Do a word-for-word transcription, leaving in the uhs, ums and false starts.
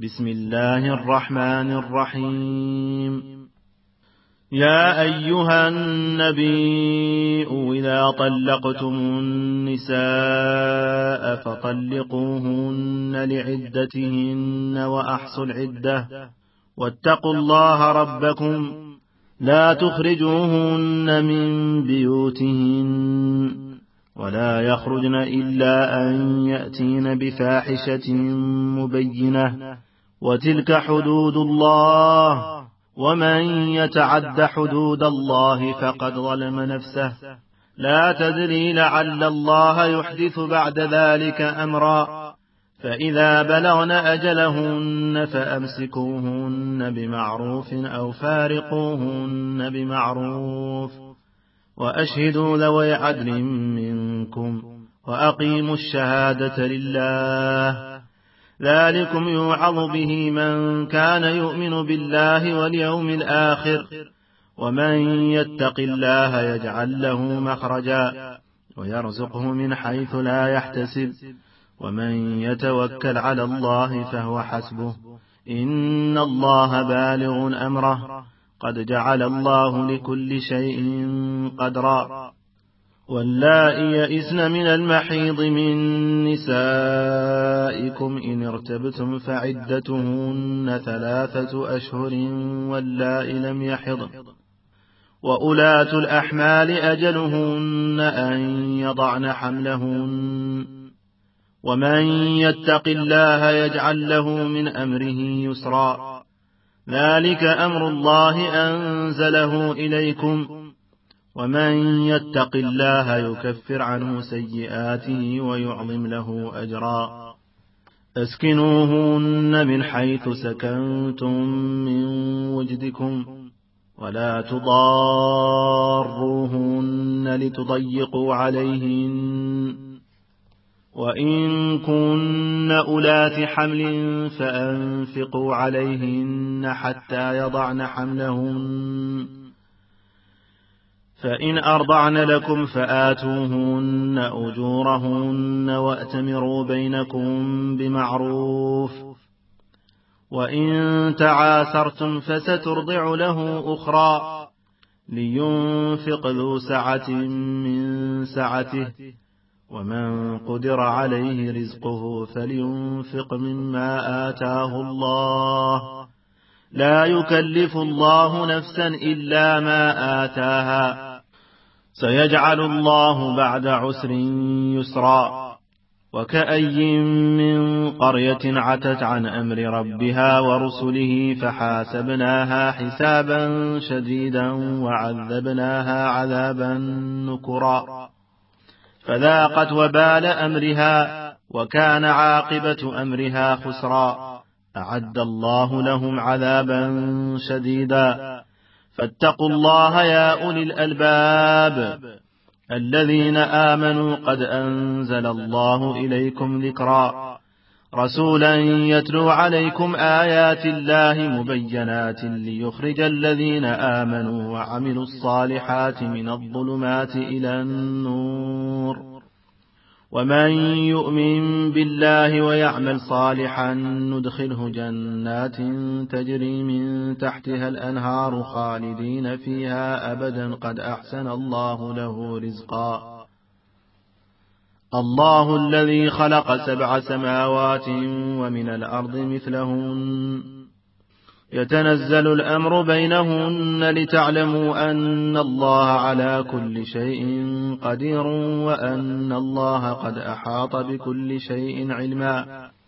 بسم الله الرحمن الرحيم. يا أيها النبي إذا طلقتم النساء فطلقوهن لعدتهن وأحصوا العدة واتقوا الله ربكم لا تخرجوهن من بيوتهن ولا يخرجن إلا أن يأتين بفاحشة مبينة وتلك حدود الله ومن يتعد حدود الله فقد ظلم نفسه لا تدري لعل الله يحدث بعد ذلك أمرا فإذا بلغن أجلهن فأمسكوهن بمعروف أو فارقوهن بمعروف وأشهدوا ذوي عدل منكم وأقيموا الشهادة لله ذلكم يوعظ به من كان يؤمن بالله واليوم الآخر ومن يتق الله يجعل له مخرجا ويرزقه من حيث لا يحتسب ومن يتوكل على الله فهو حسبه إن الله بالغ أمره قد جعل الله لكل شيء قدرا. واللائي يئسن من المحيض من نسائكم إن ارتبتم فعدتهن ثلاثة أشهر واللائي لم يحضن وأولاة الأحمال أجلهن أن يضعن حملهن ومن يتق الله يجعل له من أمره يسرا ذلك أمر الله أنزله إليكم ومن يتق الله يكفر عنه سيئاته ويعظم له أجرا. اسكنوهن من حيث سكنتم من وجدكم ولا تضاروهن لتضيقوا عليهن وإن كن أولات حمل فأنفقوا عليهن حتى يضعن حملهن فإن أرضعن لكم فآتوهن أجورهن وأتمروا بينكم بمعروف وإن تعاسرتم فسترضع له أخرى لينفق ذو سعة من سعته ومن قدر عليه رزقه فلينفق مما آتاه الله لا يكلف الله نفسا إلا ما آتاها سيجعل الله بعد عسر يسرا. وكأي من قرية عتت عن أمر ربها ورسله فحاسبناها حسابا شديدا وعذبناها عذابا نكرا فذاقت وبال أمرها وكان عاقبة أمرها خسرا. أعد الله لهم عذابا شديدا فاتقوا الله يا أولي الألباب الذين آمنوا قد أنزل الله إليكم ذكرا رسولا يتلو عليكم آيات الله مبينات ليخرج الذين آمنوا وعملوا الصالحات من الظلمات إلى النور ومن يؤمن بالله ويعمل صالحا ندخله جنات تجري من تحتها الأنهار خالدين فيها أبدا قد أحسن الله له رزقا. الله الذي خلق سبع سماوات ومن الأرض مثلهن يتنزل الأمر بينهن لتعلموا أن الله على كل شيء قدير وأن الله قد أحاط بكل شيء علما.